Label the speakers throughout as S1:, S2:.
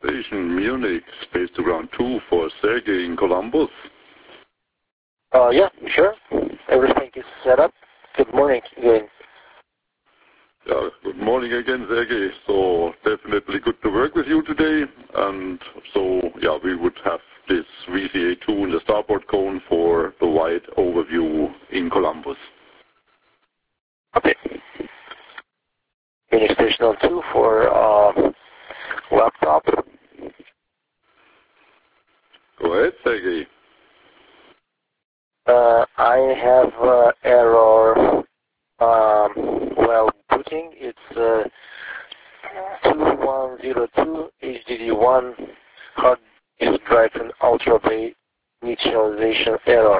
S1: Station Munich, Space to Ground 2 for Sergey in Columbus.
S2: Yeah, sure. Everything is set up. Good morning again.
S1: Yeah, good morning again, Sergey. So definitely good to work with you today. And so, yeah, we would have this VCA2 in the starboard cone for the wide overview in Columbus.
S2: Okay. Munich Station 2 for laptop.
S1: Go ahead, Sergey.
S2: I have error while booting. It's 2102 HDD1 hard disk drive and Ultra Bay initialization error.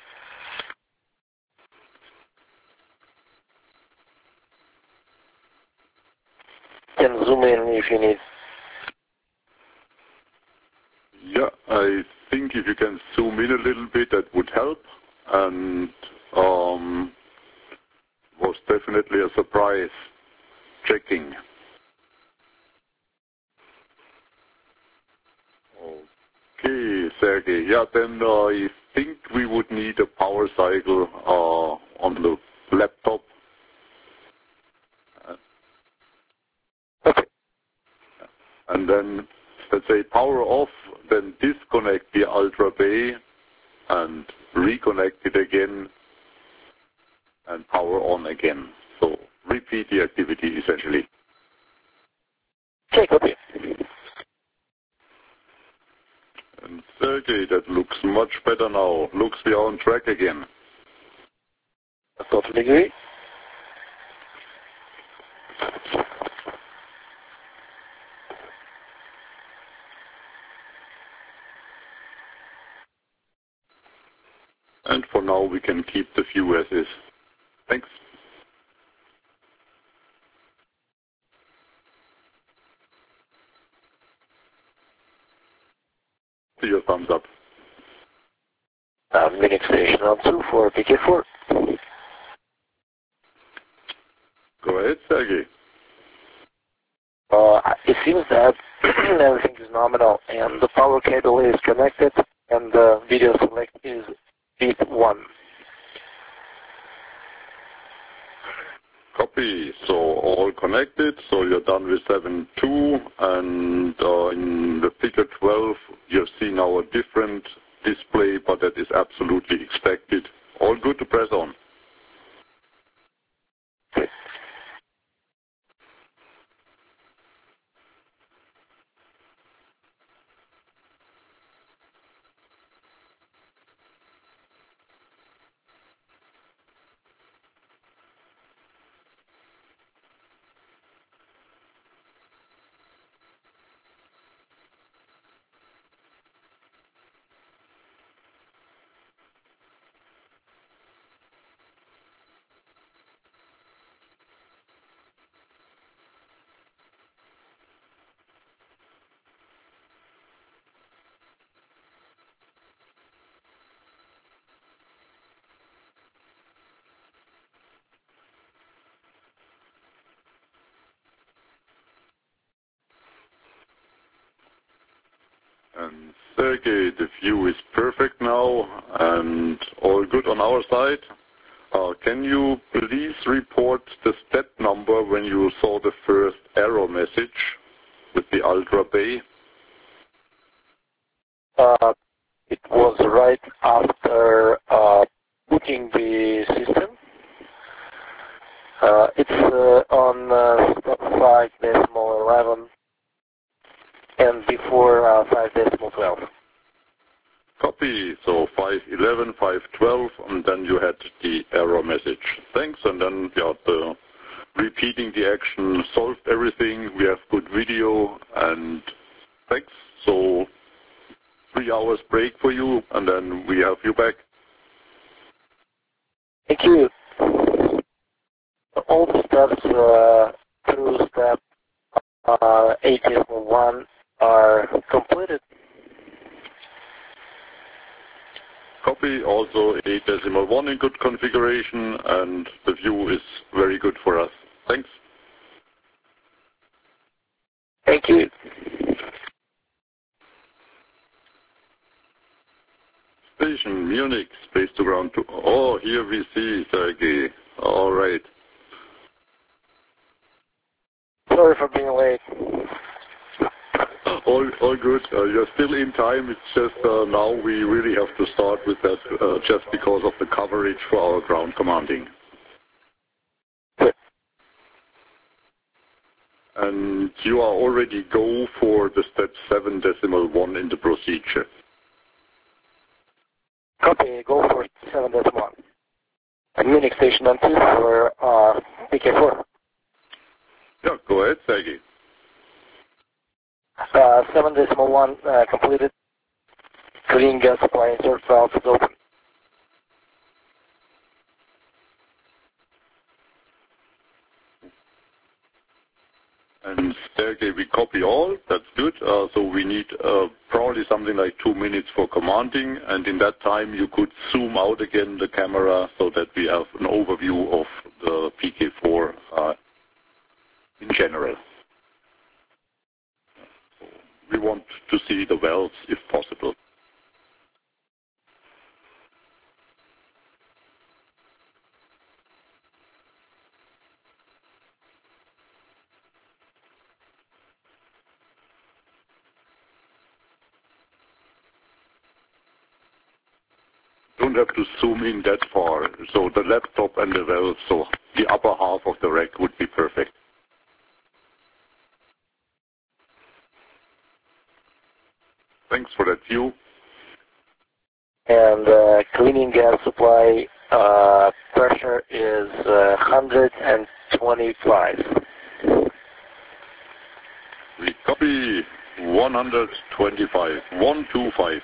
S2: Can zoom in if you need.
S1: Yeah, I think if you can zoom in a little bit, that would help. And was definitely a surprise checking. Okay, Sergey. Yeah, then I think we would need a power cycle on the laptop.
S2: Okay.
S1: And then, let's say, power off, then disconnect the Ultra Bay and reconnect it again and power on again. So repeat the activity essentially.
S2: Okay, copy.
S1: And Sergey, that looks much better now. Looks we are on track again.
S2: I totally agree.
S1: And for now we can keep the view as is. Thanks. See your thumbs up.
S2: Munich Station 2 for PK4.
S1: Go ahead, Sergey.
S2: It seems that everything is nominal and the power cable is connected and the video select is bit 1.
S1: Copy. So all connected. So you're done with 7.2 and in the figure 12 you've seen now a different display, but that is absolutely expected. All good to press on.
S2: Okay.
S1: And Sergey, the view is perfect now and all good on our side. Can you please report the step number when you saw the first error message with the Ultra Bay?
S2: It was right after booting the system. It's on step 5.11 and before 5.12.
S1: Copy. So 5.11, 5.12, and then you had the error message. Thanks. And then repeating the action solved everything. We have good video and thanks. So 3 hours break for you, and then we have you back.
S2: Thank you. All the steps through step 8.1 are completed.
S1: Copy. Also 8.1 in good configuration, and the view is very good for us. Thanks.
S2: Thank you.
S1: station, Munich, space to ground 2. Oh, here we see Sergey. All right.
S2: Sorry for being late.
S1: All good. You're still in time. It's just now we really have to start with that just because of the coverage for our ground commanding.
S2: Good.
S1: And you are already go for the step 7.1 in the procedure.
S2: Copy, go for 7.1. And Munich station on 2 for PK4.
S1: Yeah, go ahead, Sergey.
S2: 7.1 completed. Clean gas supply insert valve is open.
S1: And Sergey, we copy all. That's good. So we need probably something like 2 minutes for commanding. And in that time, you could zoom out again the camera so that we have an overview of the PK4 in general. We want to see the valves if possible. Don't have to zoom in that far. So the laptop and the valve, so the upper half of the rack would be perfect. Thanks for that view.
S2: And cleaning gas supply pressure is 125.
S1: We copy 125. 125.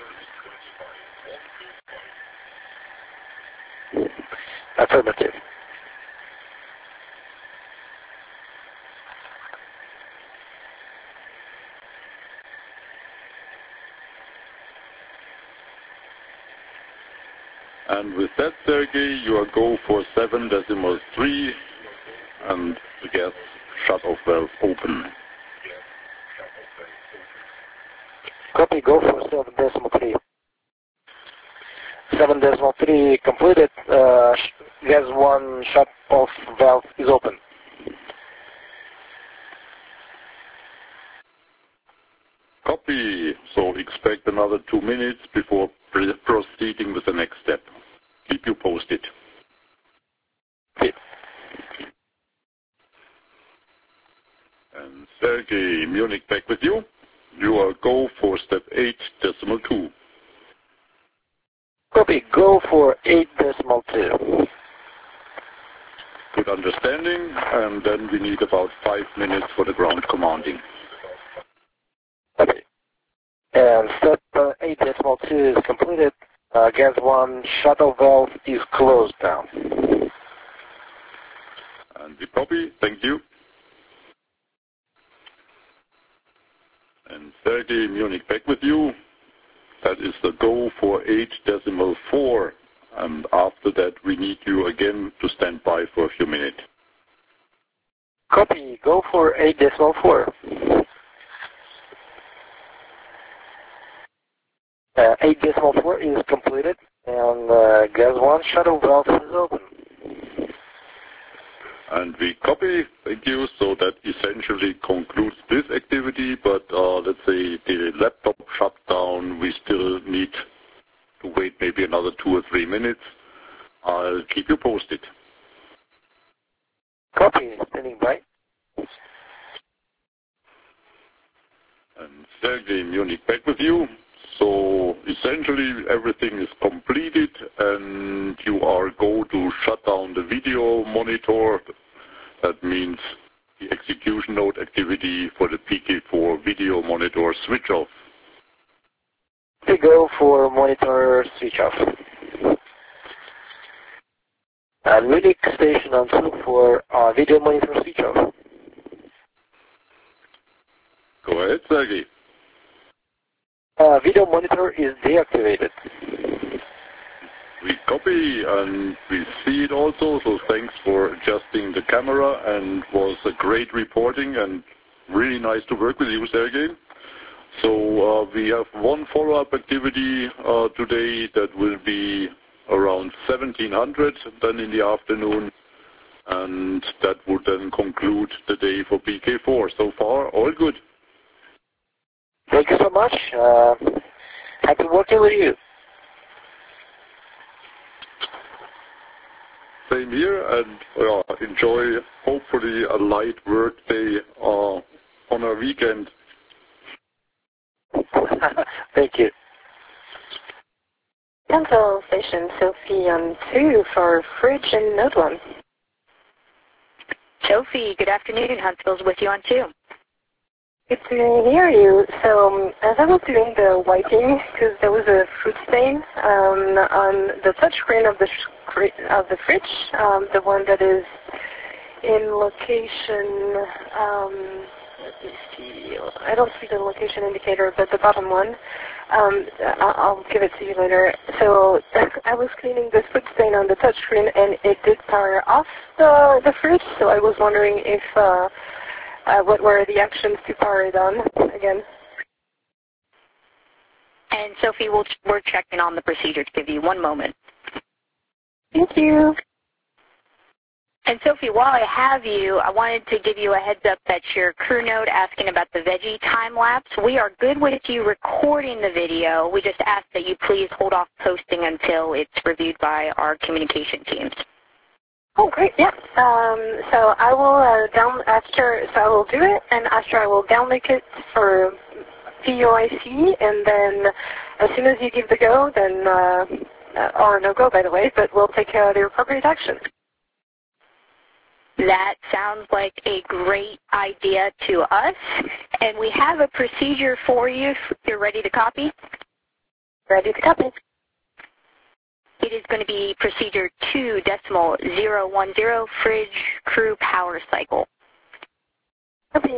S2: Affirmative.
S1: And with that, Sergey, you are go for 7.3 and the gas shut-off valve open.
S2: Copy, go for 7.3. 7.3 completed. Gas 1 shut-off valve is open.
S1: Copy. So expect another 2 minutes before proceeding with the next step. Keep you posted.
S2: Okay.
S1: And Sergey, Munich back with you. You are go for step 8.2.
S2: Copy, go for 8.2.
S1: Good understanding, and then we need about 5 minutes for the ground commanding.
S2: Okay. And step 8.2 is completed. Gas 1 shuttle valve is closed now.
S1: And we copy. Thank you. And Sergey, Munich back with you. That is the go for 8.4. And after that, we need you again to stand by for a few minutes.
S2: Copy, go for 8.4. 8.4 is completed, and gas 1 shuttle valve is open.
S1: And we copy, thank you, so that essentially concludes this activity, but let's say the laptop shutdown, we still need to wait maybe another 2 or 3 minutes. I'll keep you posted.
S2: Copy, standing by.
S1: And Sergey, Munich back with you. So essentially everything is completed and you are go to shut down the video monitor. That means the execution node activity for the PK4 video monitor switch off.
S2: We go for monitor switch off. And Munich station on 2 for video monitor switch off.
S1: Go ahead, Sergey.
S2: Video monitor is deactivated.
S1: We copy and we see it also, so thanks for adjusting the camera and was a great reporting and really nice to work with you, Sergey. So we have one follow-up activity today that will be around 1700 then in the afternoon, and that would then conclude the day for BK4. So far, all good.
S2: Thank you so much. Happy working with you.
S1: Same here, and enjoy hopefully a light work day on a weekend.
S2: Thank you.
S3: Dental Station Sophie on 2 for Fridge and Node 1.
S4: Sophie, good afternoon. Huntsville's with you on 2.
S3: Good to hear you. So as I was doing the wiping, because there was a fruit stain on the touchscreen of the fridge, the one that is in location, let me see, I don't see the location indicator, but the bottom one, I'll give it to you later. So I was cleaning the food stain on the touchscreen, and it did power off the fridge, so I was wondering if what were the actions to power it on again.
S4: And Sophie, we're checking on the procedure to give you 1 moment.
S3: Thank you.
S4: And Sophie, while I have you, I wanted to give you a heads up that your crew note asking about the veggie time lapse. We are good with you recording the video. We just ask that you please hold off posting until it's reviewed by our communication teams.
S3: Oh, great! Yeah. So I will I will do it, and after I will downlink it for POIC, and then as soon as you give the go, then or no go, by the way, but we'll take the appropriate action.
S4: That sounds like a great idea to us, and we have a procedure for you. You're ready to copy?
S3: Ready to copy.
S4: It is going to be procedure 2.010 fridge crew power cycle.
S3: Copy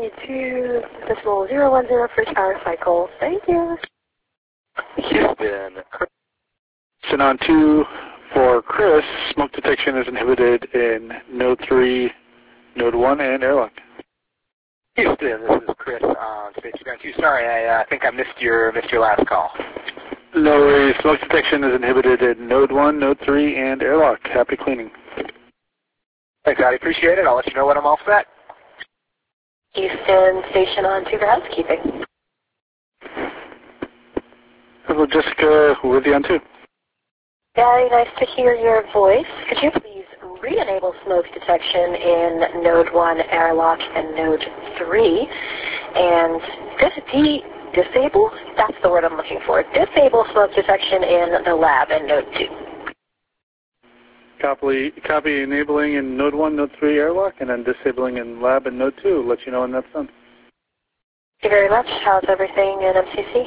S3: 2.010 fridge power cycle. Thank you.
S2: Houston.
S5: Send on 2 for Chris. Smoke detection is inhibited in Node 3, Node 1, and airlock.
S2: Houston, this is Chris on Space Ground 2. Sorry, I think I missed your last call.
S5: No worries. Smoke detection is inhibited in Node 1, Node 3, and airlock. Happy cleaning.
S2: Thanks, I appreciate it. I'll let you know when I'm all set.
S3: Houston Station on 2 for housekeeping.
S5: Hello, Jessica. With you on 2.
S3: Very nice to hear your voice. Could you please re-enable smoke detection in Node 1 airlock and Node 3, and disable? That's the word I'm looking for. Disable smoke detection in the lab in Node 2.
S5: Copy enabling in Node 1, Node 3 airlock, and then disabling in lab in Node 2. Let you know when that's done.
S3: Thank you very much. How's everything in MCC?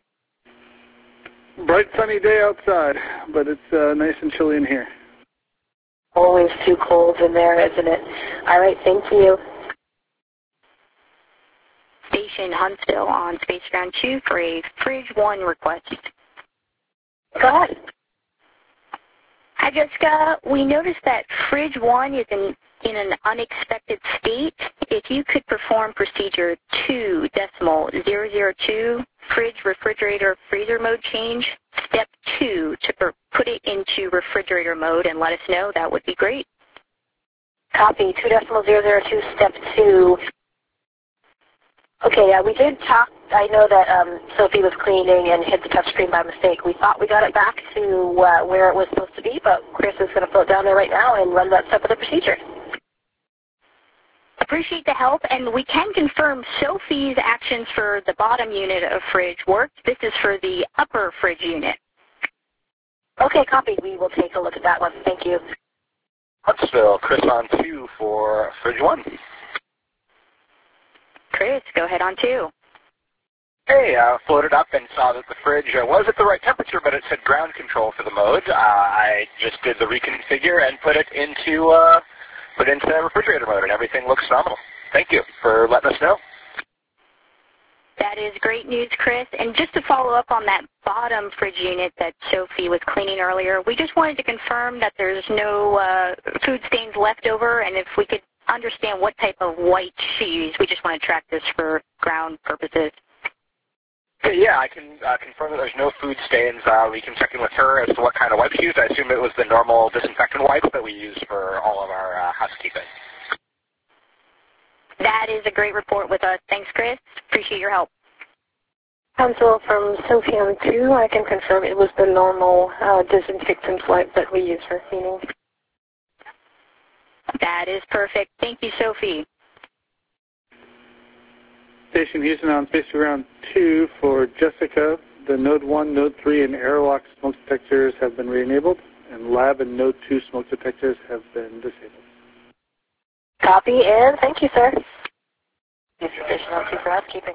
S5: Bright sunny day outside, but it's nice and chilly in here.
S3: Always too cold in there, isn't it? All right, thank you.
S4: Station Huntsville on Space Ground 2 for a Fridge 1 request.
S3: Go ahead.
S4: Hi, Jessica. We noticed that Fridge 1 is in an unexpected state. If you could perform procedure 2.002, fridge, refrigerator, freezer mode change, step 2 to put it into refrigerator mode and let us know, that would be great.
S3: Copy 2.002, step 2. Okay, we did talk. I know that Sophie was cleaning and hit the touchscreen by mistake. We thought we got it back to where it was supposed to be, but Chris is going to float down there right now and run that step of the procedure.
S4: Appreciate the help, and we can confirm Sophie's actions for the bottom unit of fridge worked. This is for the upper fridge unit.
S3: Okay, copy. We will take a look at that one. Thank you.
S2: Huntsville, Chris on 2 for Fridge 1.
S4: Chris, go ahead on 2.
S2: Hey, I floated up and saw that the fridge was at the right temperature, but it said ground control for the mode. I just did the reconfigure and put it into refrigerator mode, and everything looks phenomenal. Thank you for letting us know.
S4: That is great news, Chris. And just to follow up on that bottom fridge unit that Sophie was cleaning earlier, we just wanted to confirm that there's no food stains left over, and if we could understand what type of white she used. We just want to track this for ground purposes.
S2: Yeah, I can confirm that there's no food stains. We can check in with her as to what kind of wipes she used. I assume it was the normal disinfectant wipes that we use for all of our housekeeping.
S4: That is a great report with us. Thanks, Chris. Appreciate your help.
S3: Council from Sophie on 2, I can confirm it was the normal disinfectant wipe that we use for cleaning.
S4: That is perfect. Thank you, Sophie.
S5: Station Houston on Space Ground 2 for Jessica. The Node 1, Node 3, and airlock smoke detectors have been re-enabled, and Lab and Node 2 smoke detectors have been disabled.
S3: Copy, and thank you, sir. Houston Station on 2 for housekeeping.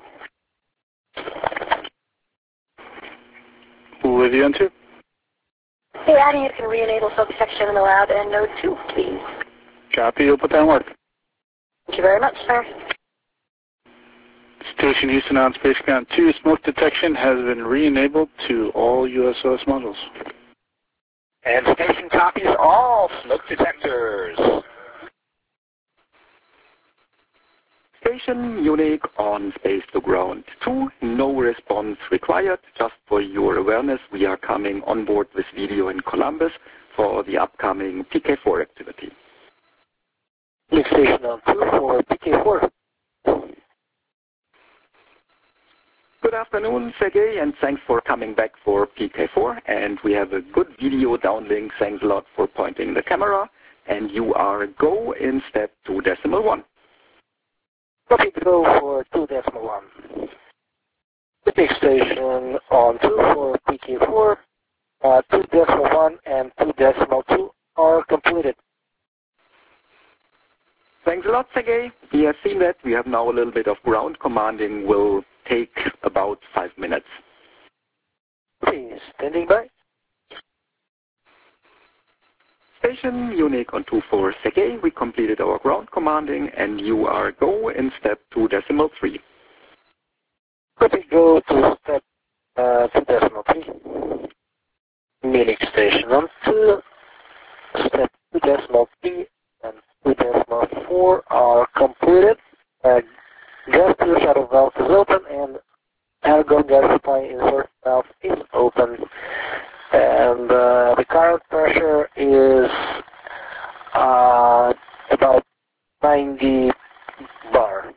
S5: Olivia on 2.
S3: Hey, Addie, you can re-enable smoke detection in the lab and Node 2, please.
S5: Copy, you'll put that in work.
S3: Thank you very much, sir.
S5: Station Houston on Space Ground 2, smoke detection has been re-enabled to all USOS modules.
S2: And station copies all smoke detectors.
S1: Station Unique on Space to Ground 2, no response required. Just for your awareness, we are coming on board with video in Columbus for the upcoming PK4 activity.
S2: Unique Station on 2 for PK4.
S1: Good afternoon, Sergey, and thanks for coming back for PK4. And we have a good video downlink. Thanks a lot for pointing the camera. And you are go in step 2.1.
S2: Copy to go for 2.1. Unique Station on 2 for PK4. 2.1 and 2.2 are completed.
S1: Thanks a lot, Sergey. We have seen that. We have now a little bit of ground commanding. Will take about 5 minutes.
S2: Please, standing by.
S1: Station Unique on 2 for Sergey. We completed our ground commanding, and you are go in step 2.3.
S2: Copy, go to step 2.3. Unique Station on 2, step 2.3 and 2.4 are completed. Gas to the shuttle valve is open and argon gas supply insert valve is open. And the current pressure is about 90 bar.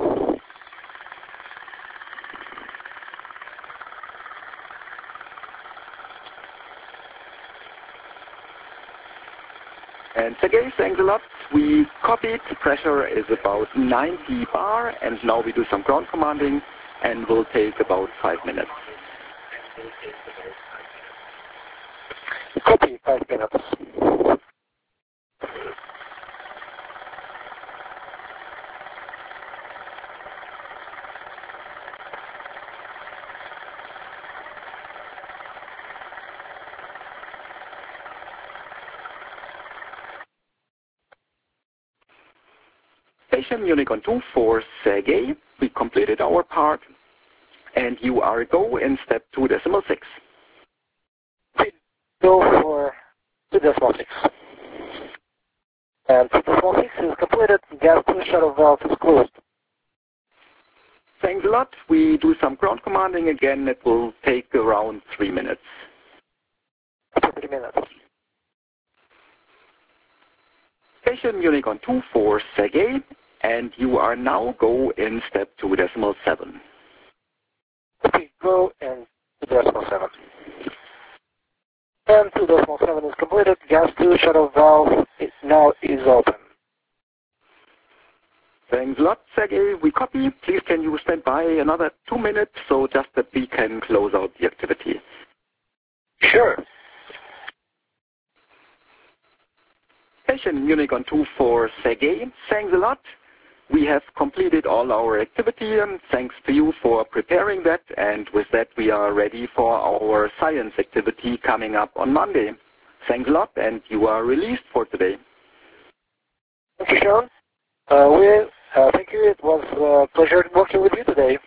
S1: And Sergey, thanks a lot. We copied. Pressure is about 90 bar, and now we do some ground commanding, and will take about 5 minutes.
S2: Copy, 5 minutes.
S1: Station Unique on 2 for Sergey. We completed our part, and you are go in step 2.6.
S2: Go for 2.6. And 2.6 is completed. Gas to the shuttle valve is closed.
S1: Thanks a lot. We do some ground commanding again. It will take around 3 minutes.
S2: 3 minutes.
S1: Station Unique on 2 for Sergey, and you are now go in step 2.7.
S2: Copy, go and 2.7. And 2.7 is completed. Gas to shuttle valve now is open.
S1: Thanks a lot, Sergey. We copy. Please can you stand by another 2 minutes so just that we can close out the activity.
S2: Sure.
S1: Station Unique on 2 for Sergey. Thanks a lot. We have completed all our activity, and thanks to you for preparing that. And with that, we are ready for our science activity coming up on Monday. Thanks a lot, and you are released for today.
S2: Thank you, Sean. Thank you. It was a pleasure working with you today.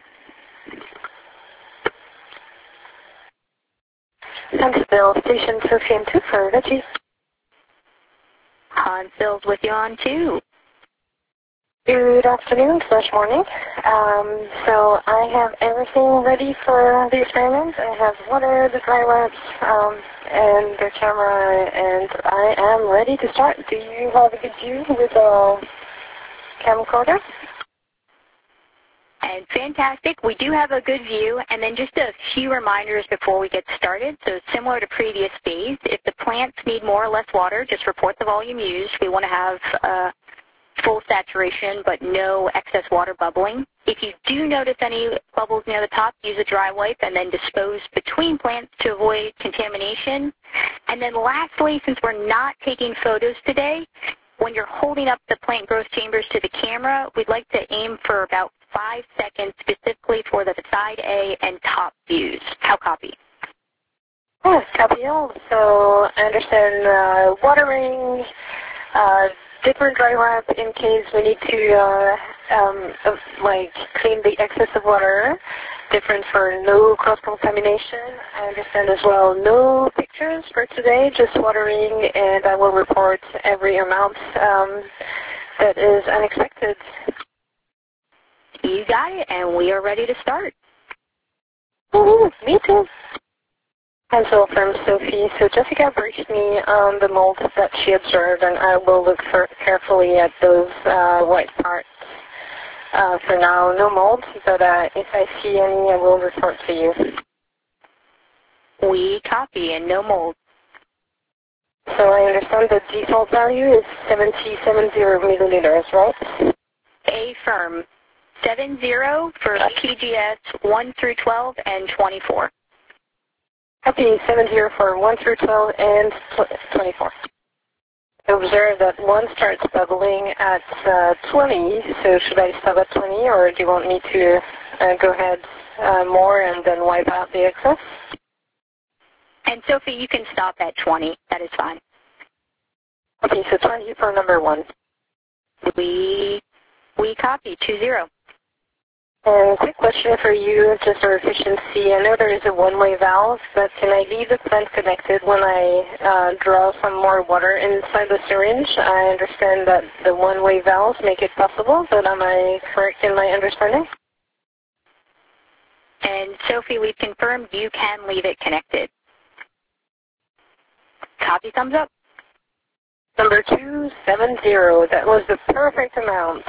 S3: Huntsville, Station Sophie on 2 for Reggie.
S4: Huntsville's with you on 2.
S3: Good afternoon / morning. So I have everything ready for the experiment. I have water, the dry wipes, and the camera, and I am ready to start. Do you have a good view with a camcorder?
S4: And fantastic. We do have a good view, and then just a few reminders before we get started. So similar to previous days, if the plants need more or less water, just report the volume used. We want to have full saturation, but no excess water bubbling. If you do notice any bubbles near the top, use a dry wipe and then dispose between plants to avoid contamination. And then lastly, since we're not taking photos today, when you're holding up the plant growth chambers to the camera, we'd like to aim for about 5 seconds specifically for the side A and top views. How copy?
S3: Yes, copy all. So I understand watering, different dry wipe in case we need to clean the excess of water. Different for no cross-contamination. I understand as well no pictures for today, just watering, and I will report every amount that is unexpected.
S4: You got it, and we are ready to start.
S3: Me too. And so from Sophie, so Jessica briefed me on the molds that she observed, and I will look carefully at those white parts. For now, no molds, but if I see any, I will report to you.
S4: We copy and no mold.
S3: So I understand the default value is 70 milliliters, right?
S4: Affirm. 70 for PGS 1 through 12 and 24.
S3: Copy 70 for 1 through 12 and 24. Observe that 1 starts bubbling at 20, so should I stop at 20, or do you want me to go ahead more and then wipe out the excess?
S4: And Sophie, you can stop at 20. That is fine.
S3: Okay, so 20 for number 1.
S4: We copy 20.
S3: And quick question for you, just for efficiency. I know there is a one-way valve, but can I leave the plant connected when I draw some more water inside the syringe? I understand that the one-way valves make it possible, but am I correct in my understanding?
S4: And Sophie, we've confirmed you can leave it connected. Copy, thumbs up.
S3: Number 270, that was the perfect amount.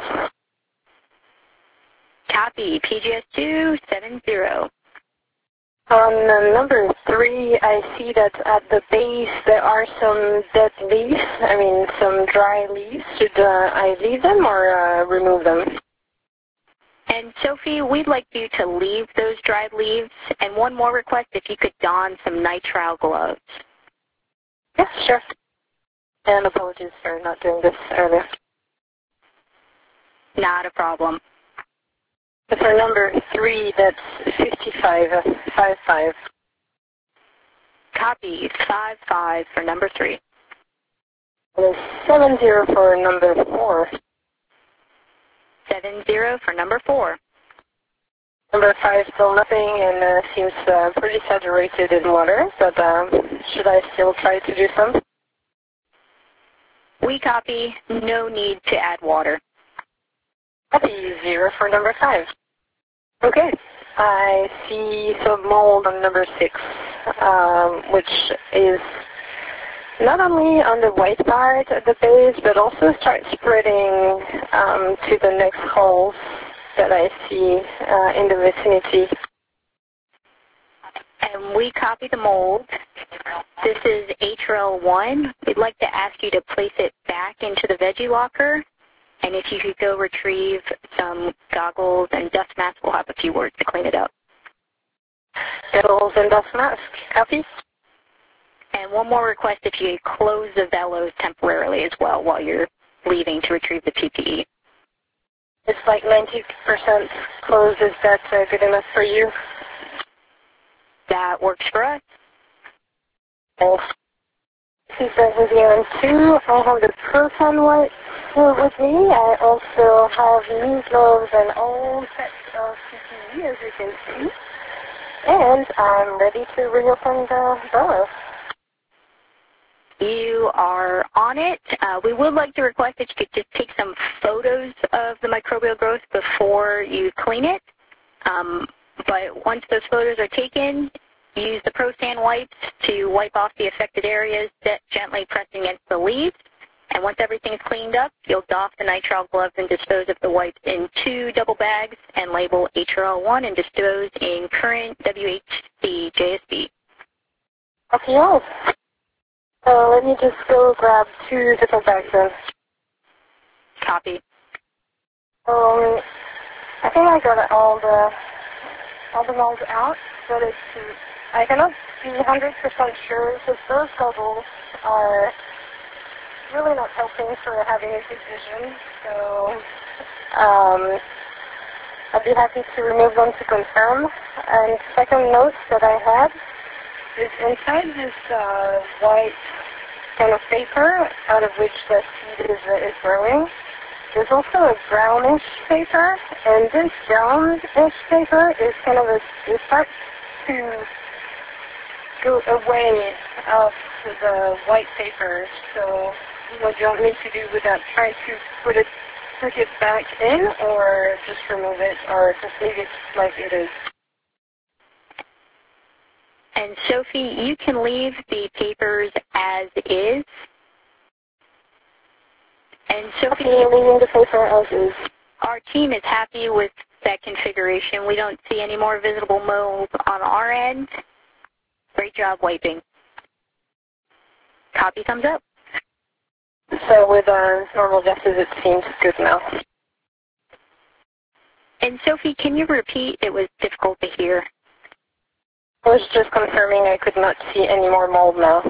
S4: Copy, PGS 270.
S3: On number 3, I see that at the base there are some dead leaves, some dry leaves. Should I leave them or remove them?
S4: And Sophie, we'd like you to leave those dried leaves. And one more request, if you could don some nitrile gloves.
S3: Yes, sure. And apologies for not doing this earlier.
S4: Not a problem.
S3: For number 3, that's 55.
S4: Copy, 55 for number 3.
S3: And 70 for number 4.
S4: 70 for number 4.
S3: Number 5, still nothing, and seems pretty saturated in water, but should I still try to do some?
S4: We copy, no need to add water.
S3: Copy 0 for number 5. Okay, I see some mold on number 6, which is not only on the white part at the base, but also starts spreading to the next holes that I see in the vicinity.
S4: And we copy the mold. This is HRL1. We'd like to ask you to place it back into the veggie locker. And if you could go retrieve some goggles and dust mask, we'll have a few words to clean it up.
S3: Goggles and dust mask. Copy.
S4: And one more request, if you close the velos temporarily as well while you're leaving to retrieve the PPE.
S3: It's like 90% closed. Is that good enough for you?
S4: That works for us.
S3: Thanks. This is Vivian 2. I have the Proton wipes with me. I also have new gloves and all sets of PPE, as you can see. And I'm ready to reopen the door.
S4: You are on it. We would like to request that you could just take some photos of the microbial growth before you clean it. But once those photos are taken, use the Pro-San wipes to wipe off the affected areas, gently pressing against the leaves. And once everything is cleaned up, you'll doff the nitrile gloves and dispose of the wipes in 2 double bags and label HRL1 and dispose in current WHC JSB.
S3: Okay, yes. So let me just go grab 2 different bags then.
S4: Copy.
S3: I think I got all the molds out, but I cannot be 100% sure because those goggles are really not helping for having a good vision. So I'd be happy to remove them to confirm. And second note that I had is inside this white kind of paper out of which the seed is growing. There's also a brownish paper, and this brownish paper is kind of it starts to go away of the white paper. So what do you want me to do with that? Try to put it back in, or just remove it, or just leave it like it is?
S4: And Sophie, you can leave the papers as is. And Sophie,
S3: leaving the paper as is.
S4: Our team is happy with that configuration. We don't see any more visible mold on our end. Great job wiping. Copy, thumbs up.
S3: So with our normal guesses, it seems good now.
S4: And Sophie, can you repeat? It was difficult to hear.
S3: I was just confirming I could not see any more mold now.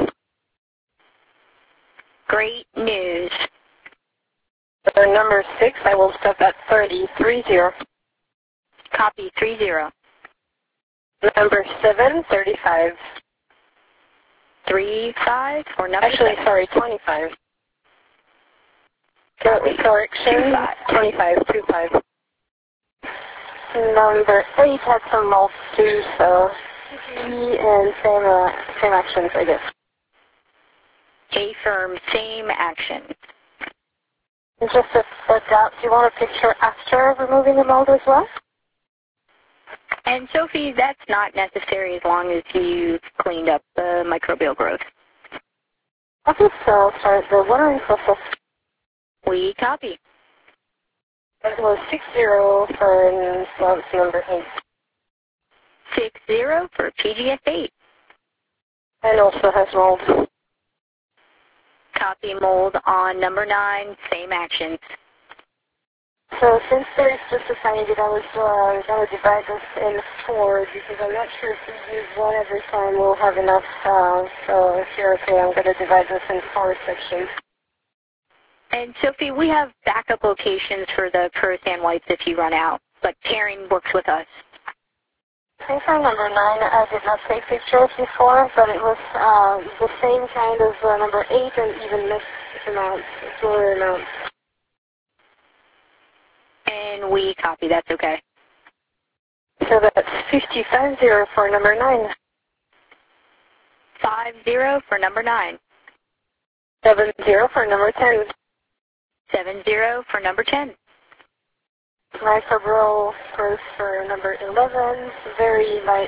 S4: Great news.
S3: So number 6, I will stop at 30.
S4: Copy, 30.
S3: Number 7, 35.
S4: 35 or number
S3: Actually,
S4: 7?
S3: sorry, 25. Correction, 25, 25. Number 8 had some mold too, so and same actions, I guess.
S4: A-firm, same action.
S3: Just a doubt, do you want a picture after removing the mold as well?
S4: And Sophie, that's not necessary as long as you've cleaned up the microbial growth.
S3: Okay, so start the watering process.
S4: We copy.
S3: It was 60 for slumps number 8.
S4: 60 for PGS 8.
S3: And also has mold.
S4: Copy mold on number 9, same actions.
S3: So since there is just a tiny bit, I was going to divide this in 4 because I'm not sure if we use one every time we'll have enough. So if you're okay, I'm going to divide this in 4 sections.
S4: And Sophie, we have backup locations for the Pro-San wipes if you run out, but Taryn works with us.
S3: I think for number 9, I did not take pictures before, but it was the same kind as number 8 and even less amounts, smaller amounts.
S4: And we copy, that's okay.
S3: So that's 50 for number 9.
S4: 50 for number 9.
S3: 70 for number 10.
S4: 70 for number 10.
S3: Microbial growth for number 11, very light.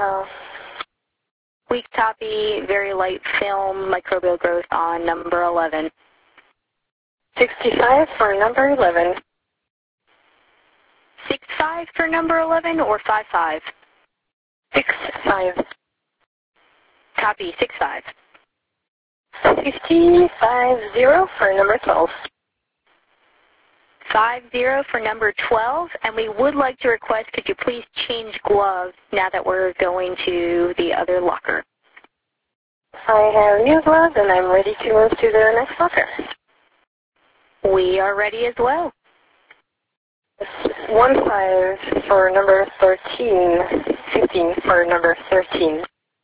S4: We copy very light film microbial growth on number 11.
S3: 65 for number 11.
S4: 65 for number 11 or 55?
S3: 65.
S4: Copy, 65.
S3: 50 for number 12.
S4: 50 for number 12, and we would like to request, could you please change gloves now that we're going to the other locker?
S3: I have new gloves, and I'm ready to move to the next locker.
S4: We are ready as well.
S3: 15 for number 13. 15 for number 13.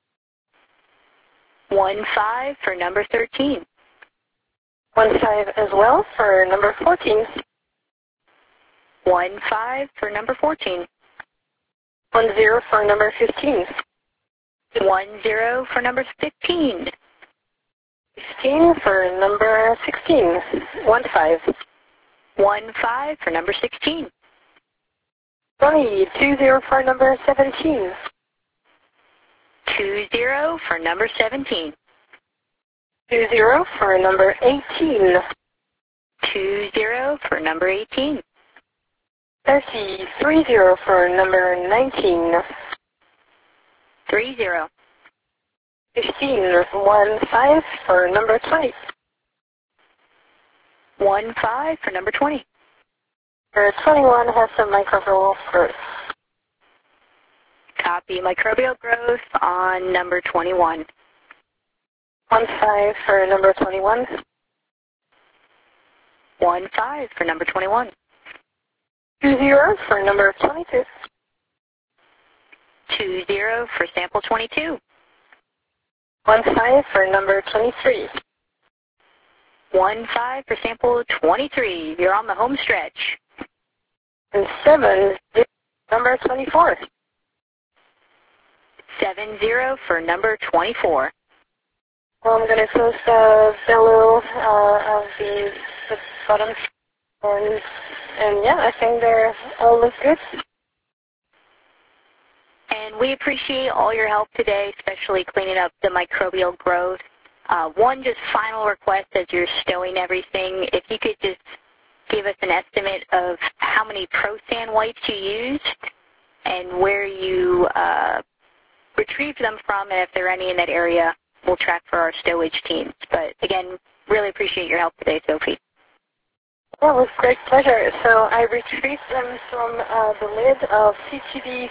S4: 15 for number 13.
S3: 15 as well for number 14.
S4: 15 for number 14.
S3: 10 for number 15.
S4: 10 for number 15.
S3: 16 for number 16. 1-5.
S4: 1-5 for number 16.
S3: 20. 20 for number 17.
S4: 20 for number 17.
S3: 20 for number 18.
S4: 20 for number 18.
S3: 30. 30 for number 19.
S4: 30.
S3: 15. 1-5 for number 20.
S4: 1-5 for number 20.
S3: Number 21 has some microbial growth.
S4: Copy microbial growth on number 21.
S3: 1-5 for number 21.
S4: 1-5 for number 21.
S3: 20 for number 22.
S4: 20 for sample 22.
S3: 1-5 for number 23.
S4: 1-5 for sample 23. You're on the home stretch.
S3: And 7, number 24.
S4: 7-0 for number 24.
S3: Well, I'm going to close the bellow of the bottom. And yeah, I think they all look good.
S4: And we appreciate all your help today, especially cleaning up the microbial growth. One just final request as you're stowing everything, if you could just give us an estimate of how many ProSan wipes you used and where you retrieved them from, and if there are any in that area, we'll track for our stowage teams. But again, really appreciate your help today, Sophie.
S3: Well, with great pleasure. So I retrieved them from the lid of CTB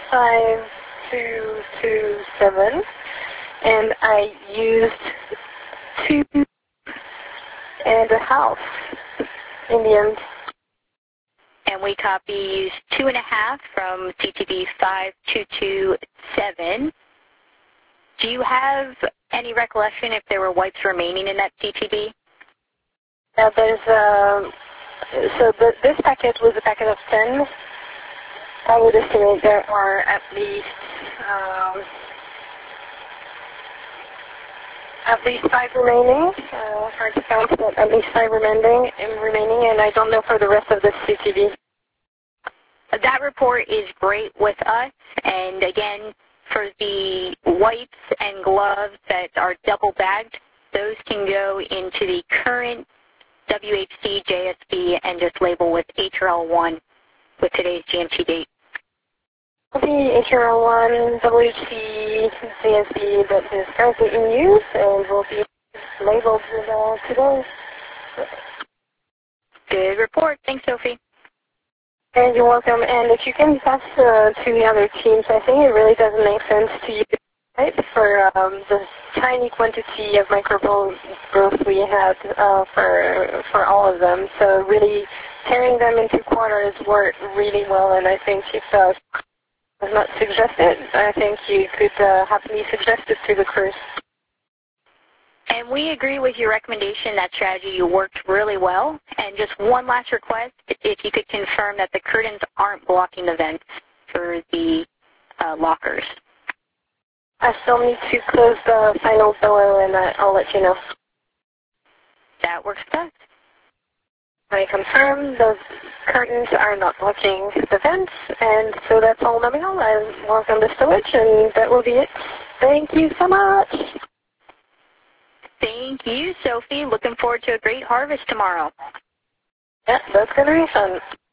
S3: 5227, and I used 2.5 in the end.
S4: And we used 2.5 from CTB 5227. Do you have any recollection if there were wipes remaining in that CTB?
S3: This packet was a packet of 10. I would estimate there are at least 5 remaining. Hard to count, but at least 5 remaining, and I don't know for the rest of the CTB.
S4: That report is great with us, and again, for the wipes and gloves that are double bagged, those can go into the current WHC JSB and just label with HRL1 with today's GMT date.
S3: The HRL1 WHC JSB that is currently in use and will be labeled today.
S4: Good report. Thanks, Sophie.
S3: And you're welcome. And if you can pass to the other teams, I think it really doesn't make sense to use it for the tiny quantity of microbial growth we had for all of them. So really tearing them into quarters worked really well, and I think if was not suggested, I think you could happily suggest it to the crews.
S4: And we agree with your recommendation. That strategy worked really well. And just one last request, if you could confirm that the curtains aren't blocking the vents for the lockers.
S3: I still need to close the final bellow, and I'll let you know.
S4: That works best.
S3: I confirm those curtains are not blocking the vents, and so that's all nominal. I welcome the stowage, and that will be it. Thank you so much.
S4: Thank you, Sophie. Looking forward to a great harvest tomorrow.
S3: Yeah, that's going to be fun.